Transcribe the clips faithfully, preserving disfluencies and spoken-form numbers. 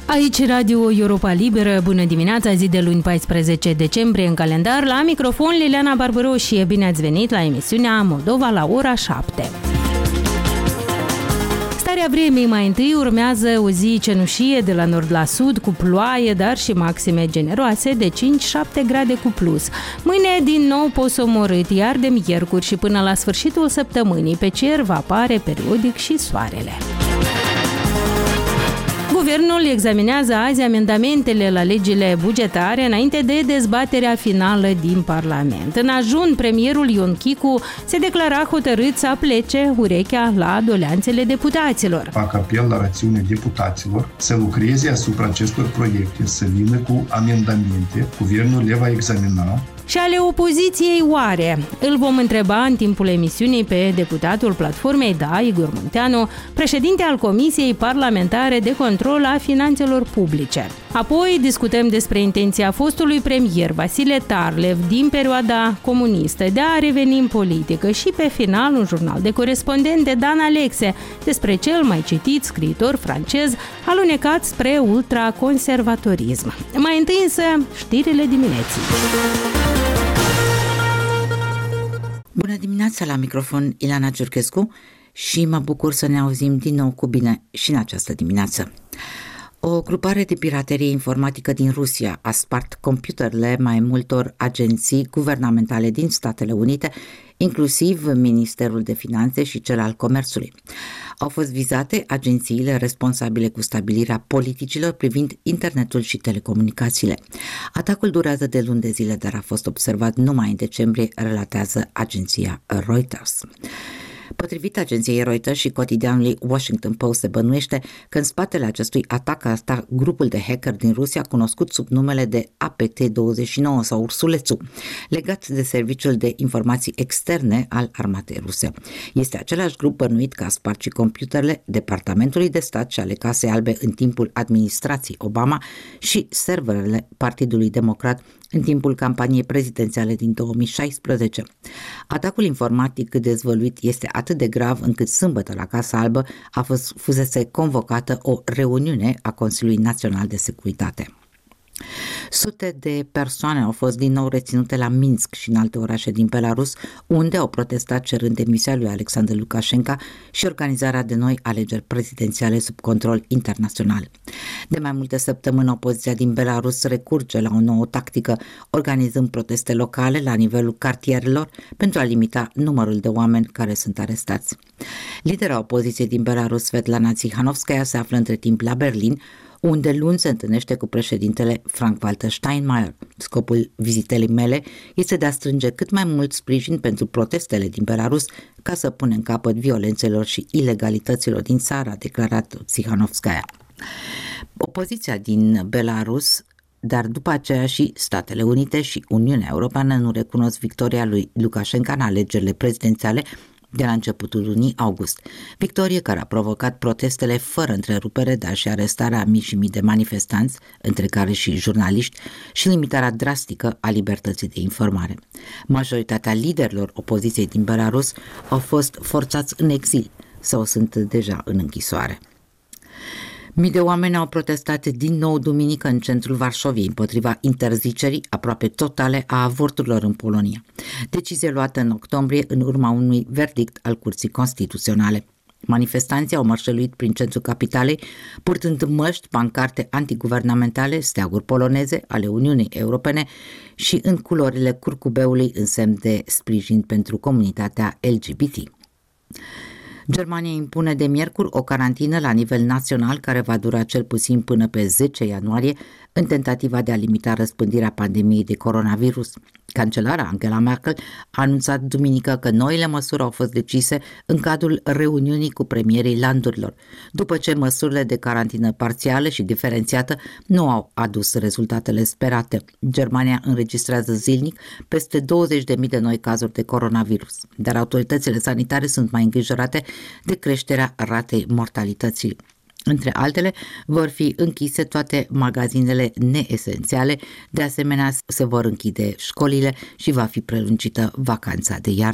Aici Radio Europa Liberă, bună dimineața, zi de luni paisprezece decembrie în calendar. La microfon Liliana Barbaroșie, bine ați venit la emisiunea Moldova la ora șapte. Starea vremii mai întâi urmează o zi cenușie de la nord la sud, cu ploaie, dar și maxime generoase de cinci șapte grade cu plus. Mâine din nou posomorât, iar de miercuri și până la sfârșitul săptămânii pe cer va apare periodic și soarele. Guvernul examinează azi amendamentele la legile bugetare înainte de dezbaterea finală din Parlament. În ajun, premierul Ion Chicu se declara hotărât să aplece urechea la doleanțele deputaților. Fac apel la rațiunea deputaților să lucreze asupra acestor proiecte, să vină cu amendamente. Guvernul le va examina. Și ale opoziției oare? Îl vom întreba în timpul emisiunii pe deputatul Platformei D A, Igor Munteanu, președinte al Comisiei Parlamentare de Control a Finanțelor Publice. Apoi discutăm despre intenția fostului premier Vasile Tarlev din perioada comunistă de a reveni în politică și pe final un jurnal de corespondente Dan Alexe despre cel mai citit scriitor francez alunecat spre ultraconservatorism. Mai întâi însă știrile dimineții. Bună dimineața, la microfon Ileana Ciurchescu și mă bucur să ne auzim din nou cu bine și în această dimineață. O grupare de piraterie informatică din Rusia a spart computerele mai multor agenții guvernamentale din Statele Unite, inclusiv Ministerul de Finanțe și cel al Comerțului. Au fost vizate agențiile responsabile cu stabilirea politicilor privind internetul și telecomunicațiile. Atacul durează de luni de zile, dar a fost observat numai în decembrie, relatează agenția Reuters. Potrivit agenției Reuters și cotidianului Washington Post, se bănuiește că în spatele acestui atac a stat grupul de hacker din Rusia cunoscut sub numele de A P T douăzeci și nouă sau Ursulețul, legat de Serviciul de Informații Externe al Armatei Ruse. Este același grup bănuit că a spart și computerele Departamentului de Stat și ale Casei Albe în timpul administrației Obama și serverele Partidului Democrat în timpul campaniei prezidențiale din două mii șaisprezece. Atacul informatic dezvăluit este atât de grav încât sâmbătă la Casa Albă a fost fusese convocată o reuniune a Consiliului Național de Securitate. Sute de persoane au fost din nou reținute la Minsk și în alte orașe din Belarus, unde au protestat cerând demisia lui Alexander Lukashenko și organizarea de noi alegeri prezidențiale sub control internațional. De mai multe săptămâni, opoziția din Belarus recurge la o nouă tactică, organizând proteste locale la nivelul cartierelor pentru a limita numărul de oameni care sunt arestați. Lidera opoziției din Belarus, Svetlana Tsikhanovskaya, se află între timp la Berlin, unde luni se întâlnește cu președintele Frank-Walter Steinmeier. Scopul vizitei mele este de a strânge cât mai mult sprijin pentru protestele din Belarus ca să punem capăt violențelor și ilegalităților din țară, a declarat Tsikhanovskaya. Opoziția din Belarus, dar după aceea și Statele Unite și Uniunea Europeană nu recunosc victoria lui Lukashenko în alegerile prezidențiale de la începutul lunii august. Victorie care a provocat protestele fără întrerupere, dar și arestarea a mii și mii de manifestanți, între care și jurnaliști, și limitarea drastică a libertății de informare. Majoritatea liderilor opoziției din Belarus au fost forțați în exil sau sunt deja în închisoare. Mii de oameni au protestat din nou duminică în centrul Varșoviei împotriva interzicerii aproape totale a avorturilor în Polonia. Decizie luată în octombrie în urma unui verdict al Curții Constituționale. Manifestanții au mărșăluit prin centrul capitalei, purtând măști, pancarte antiguvernamentale, steaguri poloneze ale Uniunii Europene și în culorile curcubeului în semn de sprijin pentru comunitatea L G B T. Germania impune de miercuri o carantină la nivel național care va dura cel puțin până pe zece ianuarie în tentativa de a limita răspândirea pandemiei de coronavirus. Cancelara Angela Merkel a anunțat duminică că noile măsuri au fost decise în cadrul reuniunii cu premierii landurilor, după ce măsurile de carantină parțială și diferențiată nu au adus rezultatele sperate. Germania înregistrează zilnic peste douăzeci de mii de noi cazuri de coronavirus, dar autoritățile sanitare sunt mai îngrijorate de creșterea ratei mortalității. Între altele, vor fi închise toate magazinele neesențiale, de asemenea se vor închide școlile și va fi prelungită vacanța de iarnă.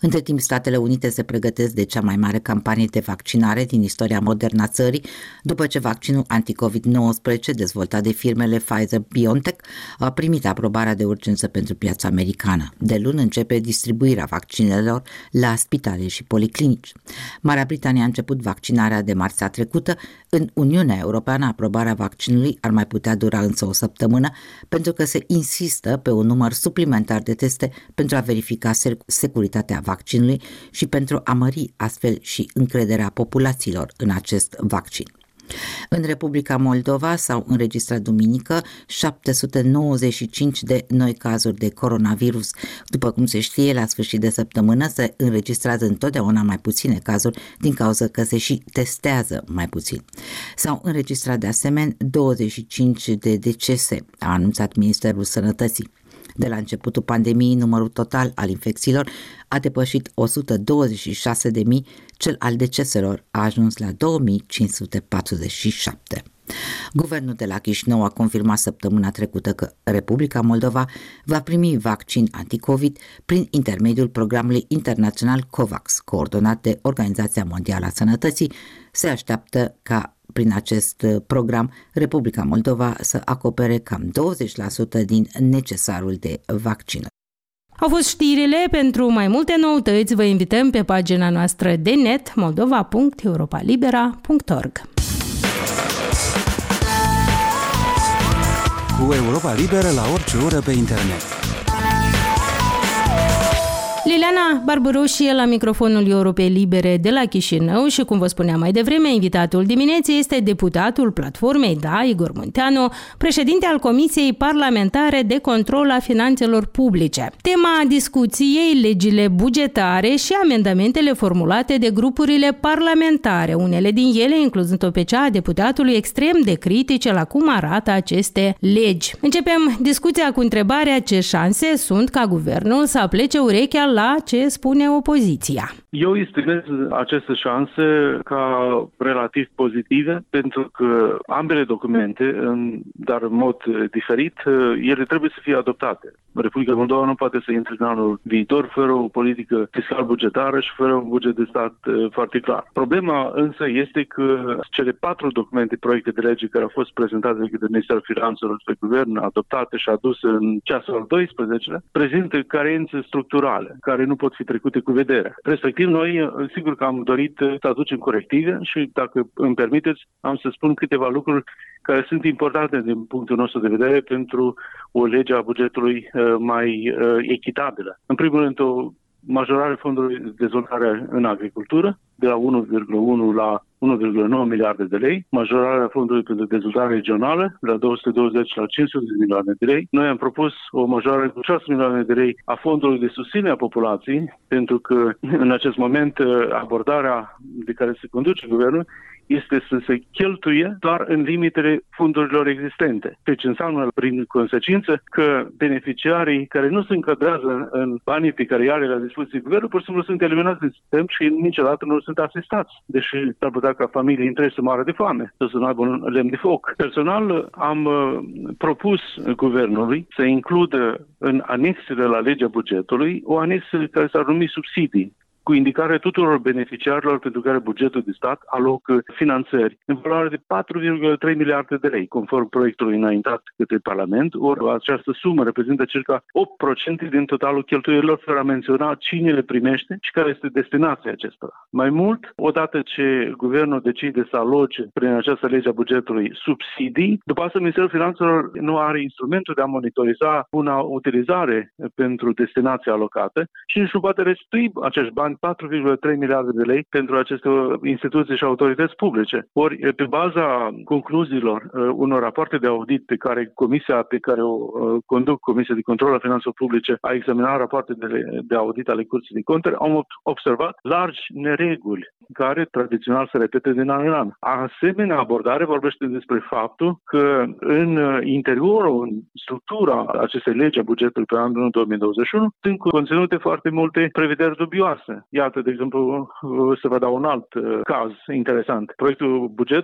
Între timp, Statele Unite se pregătesc de cea mai mare campanie de vaccinare din istoria modernă a țării, după ce vaccinul anti-covid nouăsprezece dezvoltat de firmele Pfizer-BioNTech a primit aprobarea de urgență pentru piața americană. De luni începe distribuirea vaccinelor la spitale și policlinici. Marea Britanie a început vaccinarea de marțea trecută. În Uniunea Europeană, aprobarea vaccinului ar mai putea dura însă o săptămână, pentru că se insistă pe un număr suplimentar de teste pentru a verifica securitatea vaccinului și pentru a mări astfel și încrederea populațiilor în acest vaccin. În Republica Moldova s-au înregistrat duminică șapte sute nouăzeci și cinci de noi cazuri de coronavirus. După cum se știe, la sfârșit de săptămână se înregistrează întotdeauna mai puține cazuri din cauza că se și testează mai puțin. S-au înregistrat de asemenea douăzeci și cinci de decese, a anunțat Ministerul Sănătății. De la începutul pandemiei, numărul total al infecțiilor a depășit o sută douăzeci și șase de mii, cel al deceselor a ajuns la două mii cinci sute patruzeci și șapte. Guvernul de la Chișinău a confirmat săptămâna trecută că Republica Moldova va primi vaccin anticovid prin intermediul programului internațional COVAX, coordonat de Organizația Mondială a Sănătății. Se așteaptă ca prin acest program Republica Moldova să acopere cam douăzeci la sută din necesarul de vaccin. Au fost știrile. Pentru mai multe noutăți vă invităm pe pagina noastră de net moldova punct europa libera punct org. Cu Europa Liberă la orice oră pe internet. Liliana Barbaroșie la microfonul Europei Libere de la Chișinău și, cum vă spuneam mai devreme, invitatul dimineții este deputatul Platformei D A, Igor Munteanu, președinte al Comisiei Parlamentare de Control a Finanțelor Publice. Tema discuției, legile bugetare și amendamentele formulate de grupurile parlamentare, unele din ele incluzând-o pe cea a deputatului extrem de critice la cum arată aceste legi. Începem discuția cu întrebarea: ce șanse sunt ca guvernul să aplece urechea la ce spune opoziția? Eu estimez aceste șanse ca relativ pozitive, pentru că ambele documente, dar în mod diferit, ele trebuie să fie adoptate. Republica Moldova nu poate să intre în anul viitor fără o politică fiscal-bugetară și fără un buget de stat foarte clar. Problema însă este că cele patru documente, proiecte de lege care au fost prezentate de către Ministerul Finanțelor pe guvern, adoptate și aduse în ceasul al doisprezecelea, prezintă carențe structurale care nu pot fi trecute cu vederea. Respectiv, noi, sigur că am dorit să aducem corective și, dacă îmi permiteți, am să spun câteva lucruri care sunt importante din punctul nostru de vedere pentru o lege a bugetului mai echitabilă. În primul rând, o majorare fondului de dezvoltare în agricultură, de la unu virgulă unu la unu virgulă nouă miliarde de lei, majorarea fondului pentru dezvoltare regională, de la două sute douăzeci la cinci sute de milioane de lei. Noi am propus o majorare cu șase milioane de lei a fondului de susținere a populației, pentru că în acest moment abordarea de care se conduce guvernul este să se cheltuie doar în limitele fondurilor existente. Deci înseamnă, prin consecință, că beneficiarii care nu se încadrează în banii pe care îi are la dispoziție guvernul, pur și simplu sunt eliminați din sistem și niciodată nu sunt asistați. Deși s-ar putea ca familii întregi să moară de foame, să nu aibă un lemn de foc. Personal am propus guvernului să includă în anexele la legea bugetului o anexă care s-ar numi subsidii, cu indicare tuturor beneficiarilor pentru care bugetul de stat alocă finanțări în valoare de patru virgulă trei miliarde de lei, conform proiectului înaintat către Parlament, ori această sumă reprezintă circa opt la sută din totalul cheltuielilor, fără a menționa cine le primește și care este destinația acestora. Mai mult, odată ce guvernul decide să aloce prin această lege a bugetului subsidii, după asta Ministerul Finanțelor nu are instrumentul de a monitoriza buna utilizare pentru destinația alocată și nici nu poate restitui acești bani, patru virgulă trei miliarde de lei, pentru aceste instituții și autorități publice. Ori, pe baza concluziilor uh, unor rapoarte de audit pe care comisia pe care o uh, conduc, Comisia de Control a Finanțelor Publice, a examinat rapoarte de, de audit ale Curții de Conturi, am observat largi nereguli care tradițional se repete din an în an. Asemenea abordare vorbește despre faptul că în interiorul, în structura acestei legi a bugetului pe anul două mii douăzeci și unu sunt conținute foarte multe prevederi dubioase. Iată, de exemplu, să vă dau un alt uh, caz interesant. Proiectul bugetului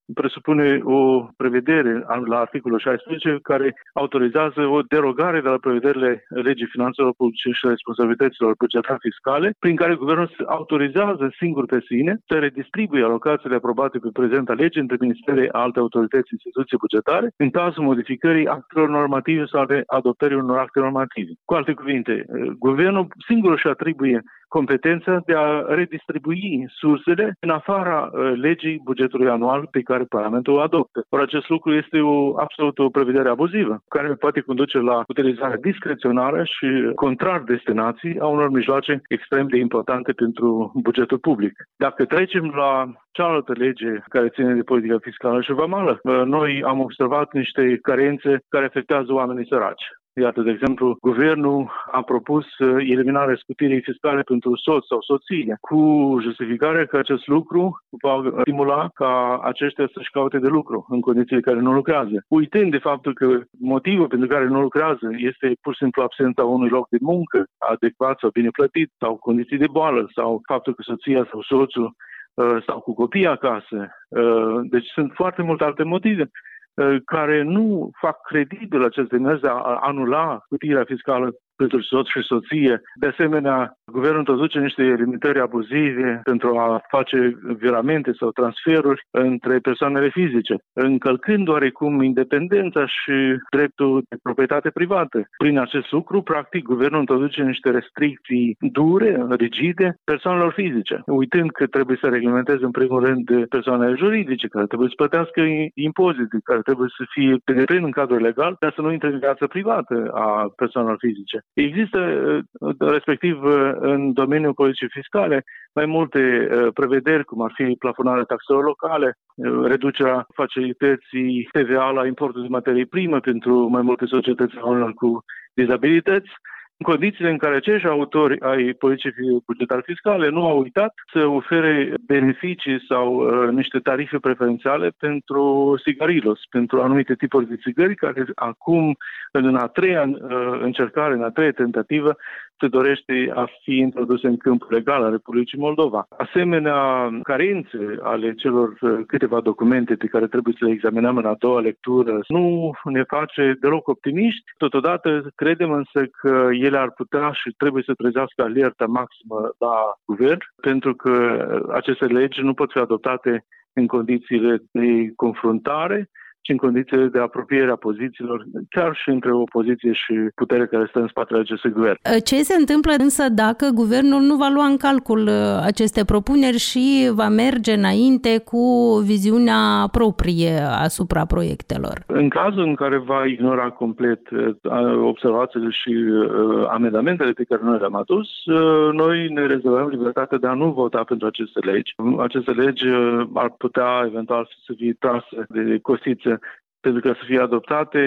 presupune o prevedere la articolul șaisprezece care autorizează o derogare de la prevederile legii finanțelor publice și responsabilităților bugetare fiscale, prin care guvernul autorizează singur pe sine să redistribuie alocațiile aprobate pe prezenta lege între ministere, alte autorități, instituții bugetare, în cazul modificării actelor normative sau de adoptării unor acte normative. Cu alte cuvinte, guvernul singur își atribuie competența de a redistribui sursele în afara legii bugetului anual pe care Parlamentul o adoptă. Or, acest lucru este o, absolut o prevedere abuzivă, care poate conduce la utilizarea discreționară și contrar destinației a unor mijloace extrem de importante pentru bugetul public. Dacă trecem la cealaltă lege care ține de politica fiscală și vamală, noi am observat niște carențe care afectează oamenii săraci. Iată, de exemplu, guvernul a propus eliminarea scutirii fiscale pentru soț sau soție, cu justificarea că acest lucru va stimula ca aceștia să-și caute de lucru în condițiile care nu lucrează. Uitând de faptul că motivul pentru care nu lucrează este pur și simplu absența unui loc de muncă adecvat sau bine plătit, sau condiții de boală, sau faptul că soția sau soțul sau cu copii acasă. Deci sunt foarte multe alte motive care nu fac credibil acest demers de a anula scutirea fiscală pentru soț și soție. De asemenea, guvernul introduce niște limitări abuzive pentru a face viramente sau transferuri între persoanele fizice, încălcând oarecum independența și dreptul de proprietate privată. Prin acest lucru, practic, guvernul introduce niște restricții dure, rigide, persoanelor fizice, uitând că trebuie să reglementeze în primul rând persoanele juridice, care trebuie să plătească impozite, care trebuie să fie pe deplin în cadrul legal, dar să nu intre în viața privată a persoanelor fizice. Există, respectiv, în domeniul politicii fiscale, mai multe prevederi, cum ar fi plafonarea taxelor locale, reducerea facilității T V A la importul de materii prime pentru mai multe societăți cu dizabilități, în condițiile în care acești autori ai politicii bugetare fiscale nu au uitat să ofere beneficii sau uh, niște tarife preferențiale pentru sigarilos, pentru anumite tipuri de țigări care acum, în a treia uh, încercare, în a treia tentativă, se dorește a fi introduse în câmpul legal al Republicii Moldova. Asemenea, carențe ale celor câteva documente pe care trebuie să le examinăm în a doua lectură nu ne face deloc optimiști. Totodată credem însă că ele ar putea și trebuie să trezească alerta maximă la guvern, pentru că aceste legi nu pot fi adoptate în condițiile de confruntare, ci în condițiile de apropiere a pozițiilor, chiar și între opoziție și putere care stă în spatele acestui guvern. Ce se întâmplă însă dacă guvernul nu va lua în calcul aceste propuneri și va merge înainte cu viziunea proprie asupra proiectelor? În cazul în care va ignora complet observațiile și amendamentele pe care noi le-am adus, noi ne rezervăm libertatea de a nu vota pentru aceste legi. Aceste legi ar putea eventual să fie trase de costițe pentru că să fie adoptate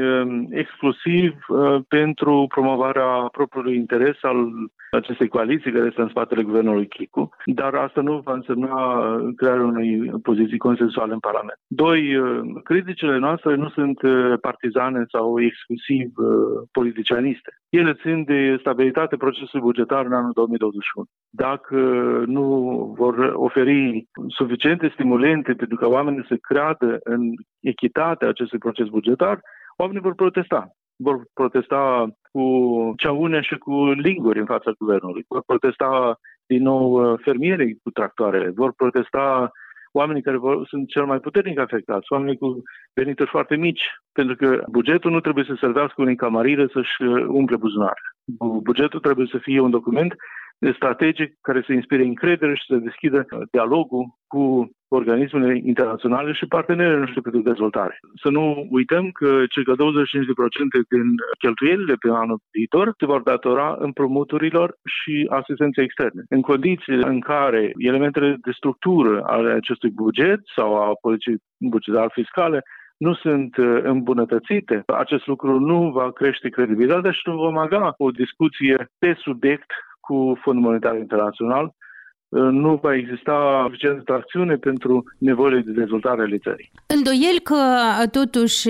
exclusiv pentru promovarea propriului interes al acestei coaliții care este în spatele guvernului Chicu, dar asta nu va însemna crearea unei poziții consensuale în Parlament. Doi, criticile noastre nu sunt partizane sau exclusiv politicianiste. Ele țin de stabilitatea procesului bugetar în anul două mii douăzeci și unu. Dacă nu vor oferi suficiente stimulente pentru ca oamenii să creadă în echitatea acestui proces bugetar, oamenii vor protesta. Vor protesta cu ceaune și cu linguri în fața guvernului. Vor protesta din nou fermierii cu tractoarele. Vor protesta oamenii care vor, sunt cel mai puternic afectați, oamenii cu venituri foarte mici, pentru că bugetul nu trebuie să servească unei camarire să-și umple buzunar. Bugetul trebuie să fie un document strategic care să inspire încredere și să deschidă dialogul cu organismele internaționale și partenerii noștri pentru dezvoltare. Să nu uităm că circa douăzeci și cinci la sută din cheltuielile pe anul viitor se vor datora împrumuturilor și asistenței externe. În condițiile în care elementele de structură ale acestui buget sau a politicii bugetare fiscale nu sunt îmbunătățite, acest lucru nu va crește credibilitatea și nu vom avea o discuție pe subiect cu Fondul Monetar Internațional nu va exista suficientă tracțiune pentru nevoile de dezvoltare ale țării. Îndoiel că totuși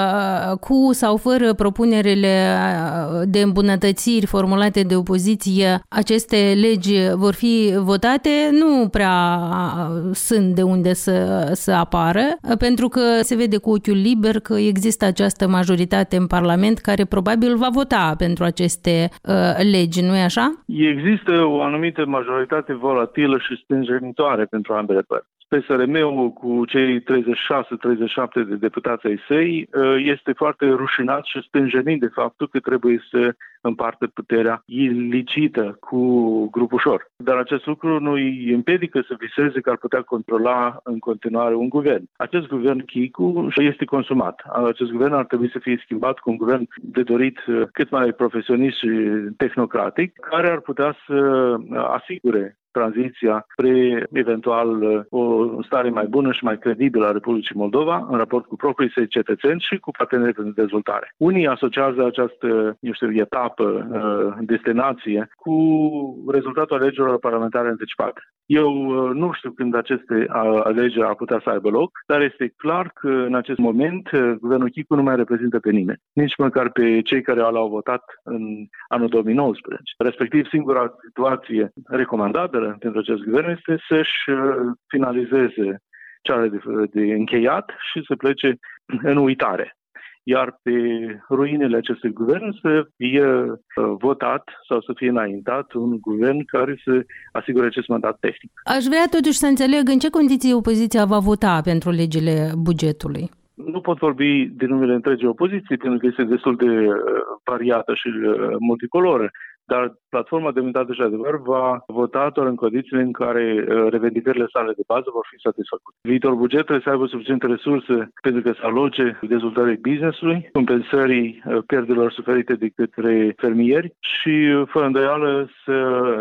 cu sau fără propunerile de îmbunătățiri formulate de opoziție, aceste legi vor fi votate, nu prea sunt de unde să, să apară, pentru că se vede cu ochiul liber că există această majoritate în Parlament care probabil va vota pentru aceste uh, legi, nu-i așa? Există o anumită majoritate volatilă și stânjenitoare pentru ambele părți. P S R M-ul cu cei treizeci și șase treizeci și șapte de deputați ai săi este foarte rușinat și stânjenit de faptul că trebuie să împartă puterea ilicită cu grupușor. Dar acest lucru nu îi împiedică să viseze că ar putea controla în continuare un guvern. Acest guvern Chicu este consumat. Acest guvern ar trebui să fie schimbat cu un guvern de dorit cât mai profesionist și tehnocratic, care ar putea să asigure tranziția spre eventual o stare mai bună și mai credibilă a Republicii Moldova în raport cu proprii săi cetățeni și cu partenerii pentru dezvoltare. Unii asociază această, eu știu, etapă, destinație cu rezultatul alegerilor parlamentare anticipate. Eu nu știu când aceste alegeri ar putea să aibă loc, dar este clar că în acest moment guvernul Chicu nu mai reprezintă pe nimeni, nici măcar pe cei care l-au votat în anul două mii nouăsprezece. Respectiv, singura situație recomandată pentru acest guvern este să-și finalizeze cele de, de încheiat și să plece în uitare. Iar pe ruinele acestui guvern să fie votat sau să fie înaintat un guvern care să asigure acest mandat tehnic. Aș vrea totuși să înțeleg în ce condiții opoziția va vota pentru legile bugetului. Nu pot vorbi din numele întregii opoziții, pentru că este destul de variată și multicoloră. Dar Platforma Demnitate și Adevăr va vota doar în condițiile în care revendicările sale de bază vor fi satisfăcute. Viitorul buget trebuie să aibă suficiente resurse pentru că să aloce dezvoltării business-ului, compensării pierderilor suferite de către fermieri și, fără îndoială, să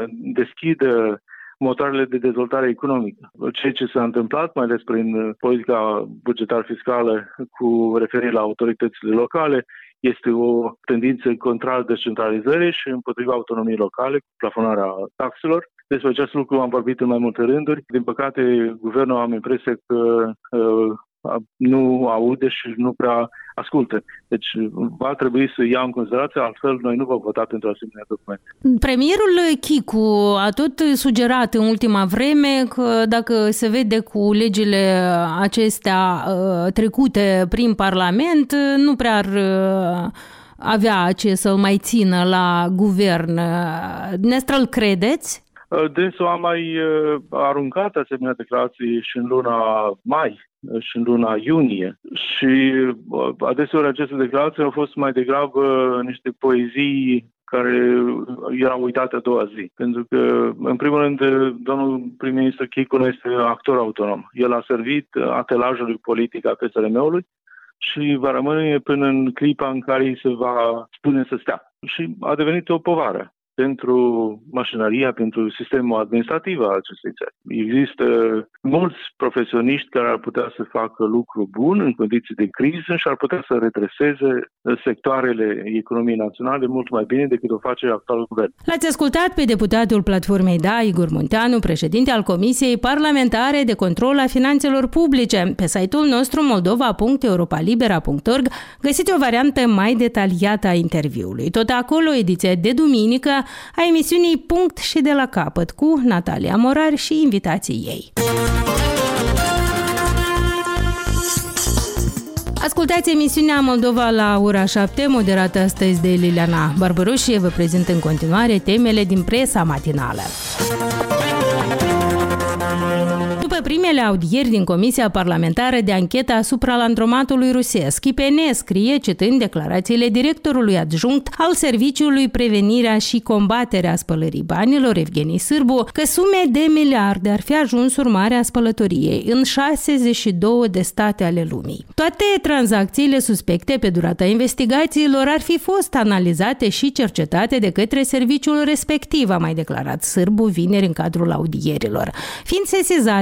deschidă motoarele de dezvoltare economică. Ceea ce s-a întâmplat, mai ales prin politica bugetar-fiscală cu referire la autoritățile locale, este o tendință contrară descentralizării și împotriva autonomiei locale, cu plafonarea taxelor. Despre acest lucru am vorbit în mai multe rânduri. Din păcate, guvernul am impresia că uh, nu aude și nu prea ascultă. Deci va trebui să ia în considerație, altfel noi nu vom vota pentru asemenea documente. Premierul Chicu a tot sugerat în ultima vreme că dacă se vede cu legile acestea trecute prin Parlament, nu prea ar avea ce să-l mai țină la guvern. Dumneavoastră îl credeți? Dânsul a mai aruncat asemenea declarații și în luna mai și în luna iunie și adeseori aceste declarații au fost mai degrabă niște poezii care erau uitate a doua zi. Pentru că, în primul rând, domnul prim-ministru Chicu nu este actor autonom. El a servit atelajului politic a P S R M-ului și va rămâne până în clipa în care îi se va spune să stea. Și a devenit o povară pentru mașinăria, pentru sistemul administrativ al acestei țări. Există mulți profesioniști care ar putea să facă lucru bun în condiții de criză și ar putea să redreseze sectoarele economiei naționale mult mai bine decât o face actualul guvern. L-ați ascultat pe deputatul Platformei D A, Igor Munteanu, președinte al Comisiei Parlamentare de Control a Finanțelor Publice. Pe site-ul nostru moldova punct europalibera punct org găsiți o variantă mai detaliată a interviului. Tot acolo, ediția de duminică a emisiunii Punct și de la capăt cu Natalia Morar și invitații ei. Ascultați emisiunea Moldova la ora șapte, moderată astăzi de Liliana Barbaroșie. Vă prezint în continuare temele din presa matinală. După primele audieri din Comisia Parlamentară de Anchetă asupra landromatului rusesc, I P N scrie, citând declarațiile directorului adjunct al Serviciului Prevenirea și Combaterea Spălării Banilor, Evgenii Sârbu, că sume de miliarde ar fi ajuns urmare a spălătoriei în șaizeci și două de state ale lumii. Toate tranzacțiile suspecte pe durata investigațiilor ar fi fost analizate și cercetate de către serviciul respectiv, a mai declarat Sârbu vineri în cadrul audierilor. Fiind sesizate aproximativ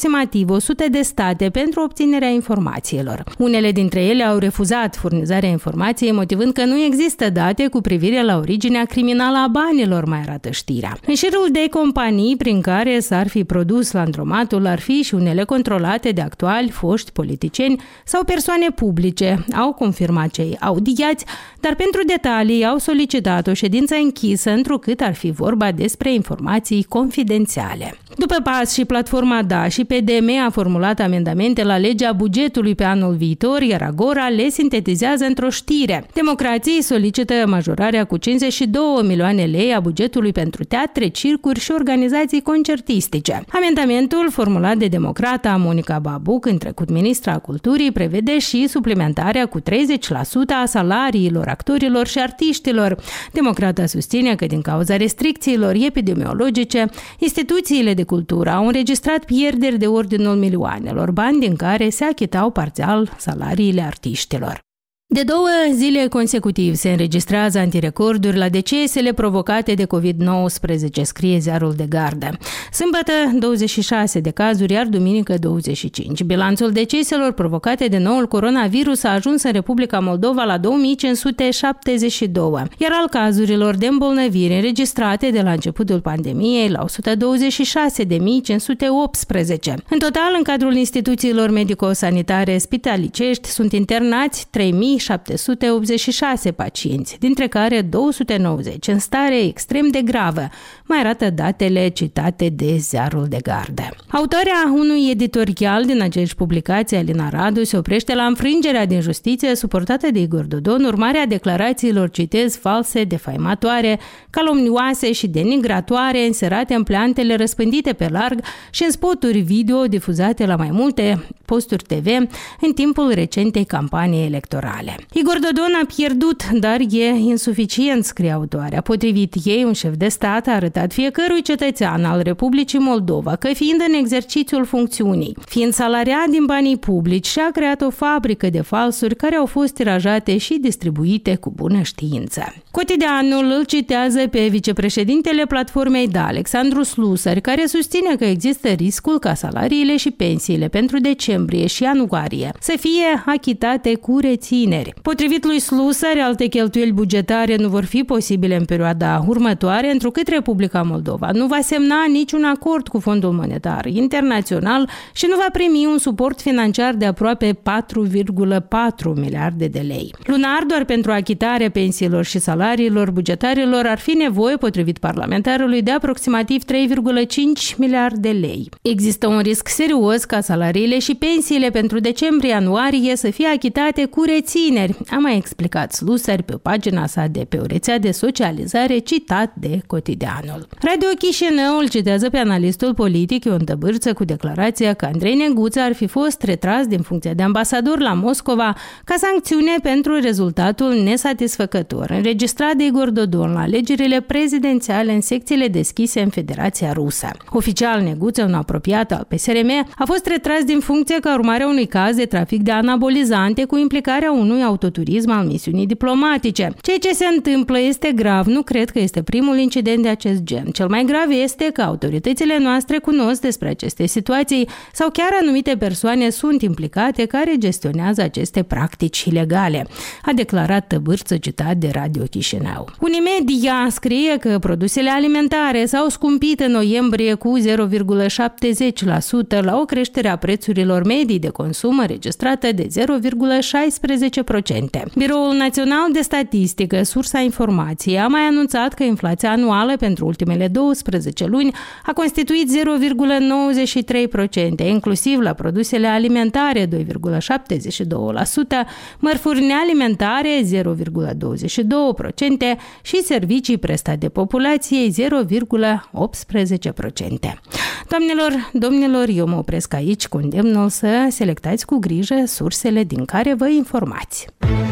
aproximativ o sută de state pentru obținerea informațiilor. Unele dintre ele au refuzat furnizarea informației, motivând că nu există date cu privire la originea criminală a banilor, mai arată știrea. În șirul de companii prin care s-ar fi produs landromatul ar fi și unele controlate de actuali foști politicieni sau persoane publice, au confirmat cei audiați, dar pentru detalii au solicitat o ședință închisă, întrucât ar fi vorba despre informații confidențiale. După pas și platforma D A și P D M a formulat amendamente la legea bugetului pe anul viitor, iar Agora le sintetizează într-o știre. Democrații solicită majorarea cu cincizeci și două milioane lei a bugetului pentru teatre, circuri și organizații concertistice. Amendamentul formulat de democrata Monica Babuc, în trecut ministra Culturii, prevede și suplimentarea cu treizeci la sută a salariilor actorilor și artiștilor. Democrata susține că din cauza restricțiilor epidemiologice, instituțiile de cultură au înregistrat pierderi de ordinul milioanelor, bani din care se achitau parțial salariile artiștilor. De două zile consecutiv se înregistrează antirecorduri la decesele provocate de covid nouăsprezece, scrie Ziarul de Gardă. Sâmbătă douăzeci și șase de cazuri, iar duminică douăzeci și cinci. Bilanțul deceselor provocate de noul coronavirus a ajuns în Republica Moldova la două mii cinci sute șaptezeci și doi, iar al cazurilor de îmbolnăvire înregistrate de la începutul pandemiei la o sută douăzeci și șase de mii cinci sute optsprezece. În total, în cadrul instituțiilor medico-sanitare spitalicești sunt internați trei mii șapte sute optzeci și șase pacienți, dintre care două sute nouăzeci în stare extrem de gravă, mai arată datele citate de Ziarul de Gardă. Autoarea unui editorial din aceeași publicație, Alina Radu, se oprește la înfrângerea din justiție suportată de Igor Dodon, urmarea declarațiilor, citez, false, defăimatoare, calomnioase și denigratoare înserate în pleantele răspândite pe larg și în spoturi video difuzate la mai multe posturi T V în timpul recentei campanii electorale. Igor Dodon a pierdut, dar e insuficient, scrie autoarea. Potrivit ei, un șef de stat a arătat fiecărui cetățean al Republicii Moldova că, fiind în exercițiul funcțiunii, fiind salariat din banii publici, și-a creat o fabrică de falsuri care au fost tirajate și distribuite cu bună știință. Cotidianul îl citează pe vicepreședintele platformei D A, Alexandru Slusăr, care susține că există riscul ca salariile și pensiile pentru decembrie și ianuarie să fie achitate cu rețineri. Potrivit lui Slusăr, alte cheltuieli bugetare nu vor fi posibile în perioada următoare, întrucât Republica Moldova nu va semna niciun acord cu Fondul Monetar Internațional și nu va primi un suport financiar de aproape patru virgulă patru miliarde de lei. Lunar, doar pentru achitarea pensiilor și salariilor bugetarilor ar fi nevoie, potrivit parlamentarului, de aproximativ trei virgulă cinci miliarde de lei. Există un risc serios ca salariile și pensiile pentru decembrie-ianuarie să fie achitate cu rețineri, a mai explicat Slusăr pe pagina sa de pe o rețea de socializare, citat de Cotidianul. Radio Chișinău îl citează pe analistul politic Ion Tăbârță cu declarația că Andrei Neguță ar fi fost retras din funcția de ambasador la Moscova ca sancțiune pentru rezultatul nesatisfăcător înregistrat de Igor Dodon la alegerile prezidențiale în secțiile deschise în Federația Rusă. Oficial, Neguță, un apropiat al P S R M, a fost retras din funcție ca urmare a unui caz de trafic de anabolizante cu implicarea unui autoturism al misiunii diplomatice. Ceea ce se întâmplă este grav, nu cred că este primul incident de acest gen. Cel mai grav este că autoritățile noastre cunosc despre aceste situații sau chiar anumite persoane sunt implicate care gestionează aceste practici ilegale, a declarat Tăbârță, citat de Radio Chișinău. Unimedia scrie că produsele alimentare s-au scumpit în noiembrie cu zero virgulă șaptezeci la sută la o creștere a prețurilor medii de consum înregistrată de zero virgulă șaisprezece la sută. Biroul Național de Statistică, sursa informației, a mai anunțat că inflația anuală pentru ultimele douăsprezece luni a constituit zero virgulă nouăzeci și trei la sută, inclusiv la produsele alimentare doi virgulă șaptezeci și doi la sută, mărfuri nealimentare zero virgulă douăzeci și doi la sută și servicii prestate populației zero virgulă optsprezece la sută. Doamnelor, domnilor, eu mă opresc aici cu îndemnul să selectați cu grijă sursele din care vă informați.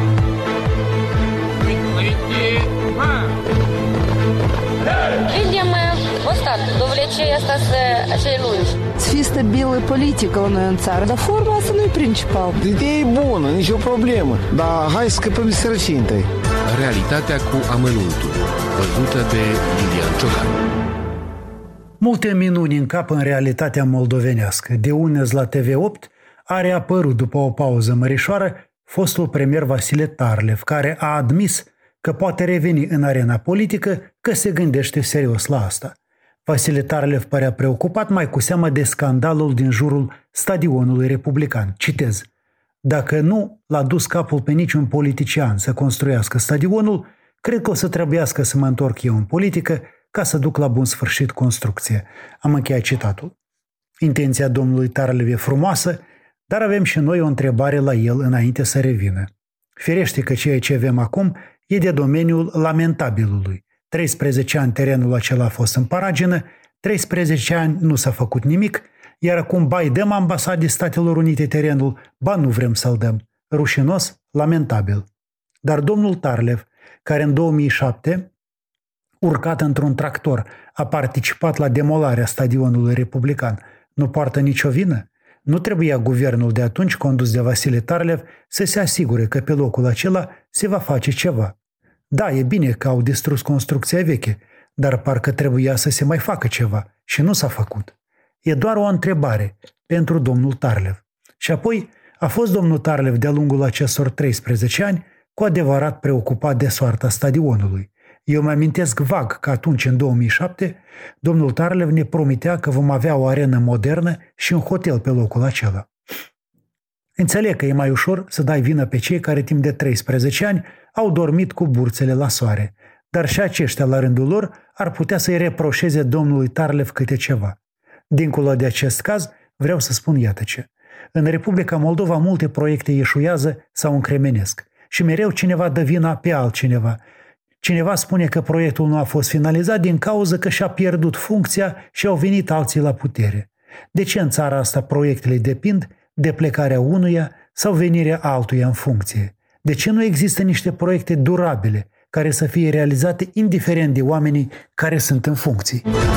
Видим остатки до влечения остаться acei lungi. Să fie stabilă politică la noi în țară, dar forma asta nu e principal. Ideea e bună, nicio problemă, dar hai să scăpăm de sărăcie întâi. Realitatea cu amănuntul, văzută de Lilian Ciocan. Multe minuni încap în realitatea moldovenească. De unezi la T V opt a reapărut după o pauză mărișoară fostul premier Vasile Tarlev, care a admis că poate reveni în arena politică, că se gândește serios la asta. Vasile Tarlev părea preocupat mai cu seamă de scandalul din jurul stadionului republican. Citez: dacă nu l-a dus capul pe niciun politician să construiască stadionul, cred că o să trebuiască să mă întorc eu în politică ca să duc la bun sfârșit construcție. Am încheiat citatul. Intenția domnului Tarlev e frumoasă, dar avem și noi o întrebare la el înainte să revină. Firește că ceea ce avem acum e de domeniul lamentabilului. treisprezece ani terenul acela a fost în paragină, treisprezece ani nu s-a făcut nimic, iar acum ba îi dăm ambasadei Statelor Unite terenul, ba nu vrem să-l dăm. Rușinos, lamentabil. Dar domnul Tarlev, care în două mii șapte, urcat într-un tractor, a participat la demolarea stadionului republican, nu poartă nicio vină? Nu trebuia guvernul de atunci, condus de Vasile Tarlev, să se asigure că pe locul acela se va face ceva. Da, e bine că au distrus construcția veche, dar parcă trebuia să se mai facă ceva și nu s-a făcut. E doar o întrebare pentru domnul Tarlev. Și apoi a fost domnul Tarlev de-a lungul acestor treisprezece ani cu adevărat preocupat de soarta stadionului. Eu mă amintesc vag că atunci, în două mii șapte, domnul Tarlev ne promitea că vom avea o arenă modernă și un hotel pe locul acela. Înțeleg că e mai ușor să dai vină pe cei care timp de treisprezece ani au dormit cu burțele la soare, dar și aceștia la rândul lor ar putea să-i reproșeze domnului Tarlev câte ceva. Dincolo de acest caz, vreau să spun iată ce. În Republica Moldova multe proiecte ieșuiază sau încremenesc și mereu cineva dă vina pe altcineva. Cineva spune că proiectul nu a fost finalizat din cauza că și-a pierdut funcția și au venit alții la putere. De ce în țara asta proiectele depind de plecarea unuia sau venirea altuia în funcție? De ce nu există niște proiecte durabile care să fie realizate indiferent de oamenii care sunt în funcții?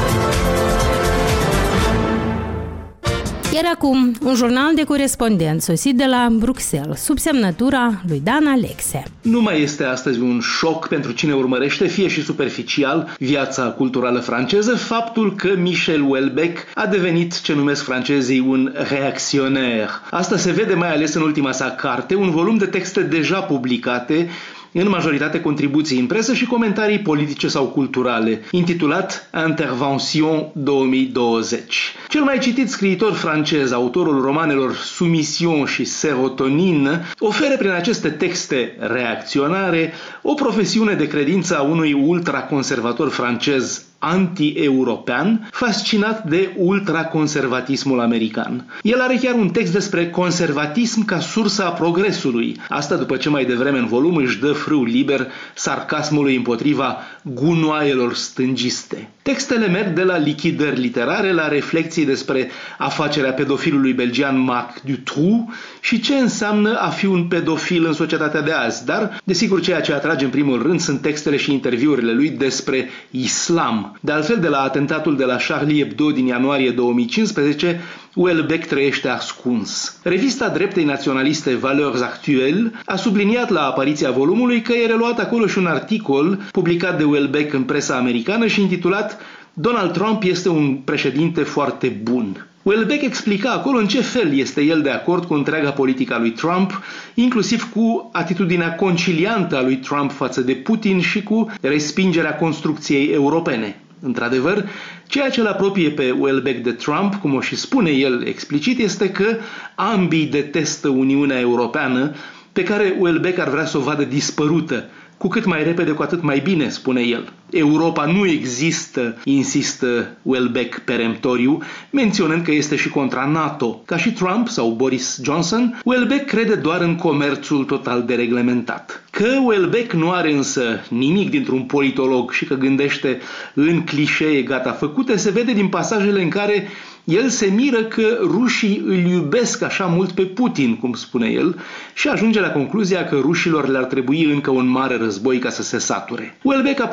Iar acum, un jurnal de corespondent sosit de la Bruxelles, sub semnătura lui Dan Alexe. Nu mai este astăzi un șoc pentru cine urmărește, fie și superficial, viața culturală franceză, faptul că Michel Houellebecq a devenit ce numesc francezii un reacționer. Asta se vede mai ales în ultima sa carte, un volum de texte deja publicate, în majoritate contribuții în presă și comentarii politice sau culturale, intitulat Intervention două mii douăzeci. Cel mai citit scriitor francez, autorul romanelor Soumission și Serotonine, oferă prin aceste texte reacționare o profesiune de credință a unui ultraconservator francez anti-european, fascinat de ultraconservatismul american. El are chiar un text despre conservatism ca sursă a progresului. Asta după ce mai devreme în volum își dă frâu liber sarcasmului împotriva gunoaielor stângiste. Textele merg de la lichidări literare la reflexii despre afacerea pedofilului belgian Marc Dutroux și ce înseamnă a fi un pedofil în societatea de azi. Dar, desigur, ceea ce atrage în primul rând sunt textele și interviurile lui despre islam. De altfel, de la atentatul de la Charlie Hebdo din ianuarie două mii cincisprezece, Houellebecq trăiește ascuns. Revista dreptei naționaliste Valeurs Actuelles a subliniat la apariția volumului că e reluat acolo și un articol publicat de Houellebecq în presa americană și intitulat Donald Trump este un președinte foarte bun. Houellebecq explica acolo în ce fel este el de acord cu întreaga politică a lui Trump, inclusiv cu atitudinea conciliantă a lui Trump față de Putin și cu respingerea construcției europene. Într-adevăr, ceea ce îl apropie pe Houellebecq de Trump, cum o și spune el explicit, este că ambii detestă Uniunea Europeană, pe care Houellebecq ar vrea să o vadă dispărută. Cu cât mai repede, cu atât mai bine, spune el. Europa nu există, insistă Houellebecq peremptoriu, menționând că este și contra NATO. Ca și Trump sau Boris Johnson, Houellebecq crede doar în comerțul total dereglementat. Că Houellebecq nu are însă nimic dintr-un politolog și că gândește în clișee gata făcute, se vede din pasajele în care el se miră că rușii îl iubesc așa mult pe Putin, cum spune el, și ajunge la concluzia că rușilor le-ar trebui încă un mare război ca să se sature. Houellebecq a promis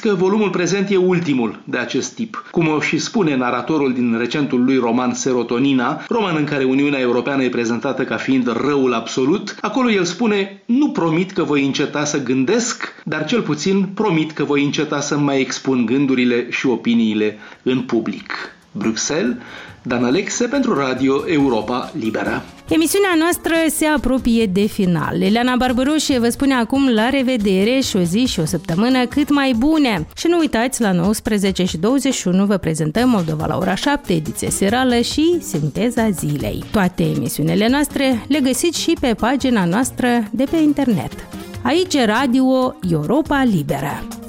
că volumul prezent e ultimul de acest tip. Cum o și spune naratorul din recentul lui roman Serotonina, roman în care Uniunea Europeană e prezentată ca fiind răul absolut, acolo el spune: nu promit că voi înceta să gândesc, dar cel puțin promit că voi înceta să mai expun gândurile și opiniile în public. Bruxelles, Dan Alexe pentru Radio Europa Liberă. Emisiunea noastră se apropie de final. Eliana Barbaroșie vă spune acum la revedere și o zi și o săptămână cât mai bune. Și nu uitați, la nouăsprezece și douăzeci și unu vă prezentăm Moldova la ora șapte, ediție serală și Sinteza zilei. Toate emisiunile noastre le găsiți și pe pagina noastră de pe internet. Aici Radio Europa Liberă.